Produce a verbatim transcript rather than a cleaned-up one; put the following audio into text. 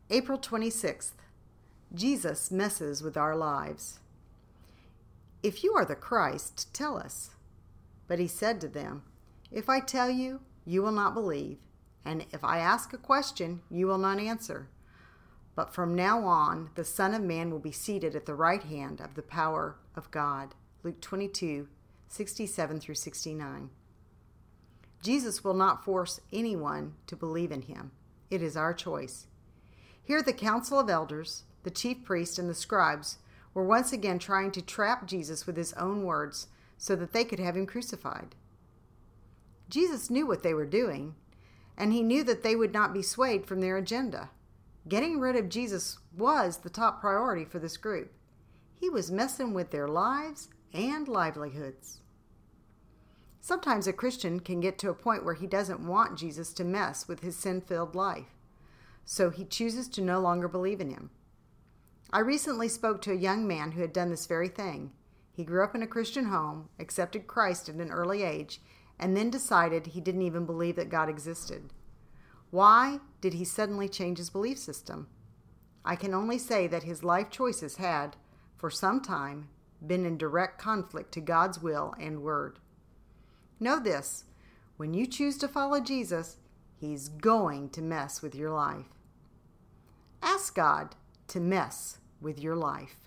April twenty-sixth. Jesus messes with our lives. If you are the Christ, tell us. But he said to them, If I tell you, you will not believe, and if I ask a question, you will not answer. But from now on, the Son of Man will be seated at the right hand of the power of God. Luke twenty-two, sixty-seven through sixty-nine. Jesus will not force anyone to believe in him. It is our choice. Here the council of elders, the chief priests, and the scribes were once again trying to trap Jesus with his own words so that they could have him crucified. Jesus knew what they were doing, and he knew that they would not be swayed from their agenda. Getting rid of Jesus was the top priority for this group. He was messing with their lives and livelihoods. Sometimes a Christian can get to a point where he doesn't want Jesus to mess with his sin-filled life, so he chooses to no longer believe in him. I recently spoke to a young man who had done this very thing. He grew up in a Christian home, accepted Christ at an early age, and then decided he didn't even believe that God existed. Why did he suddenly change his belief system? I can only say that his life choices had, for some time, been in direct conflict to God's will and word. Know this, when you choose to follow Jesus, he's going to mess with your life. Ask God to mess with your life.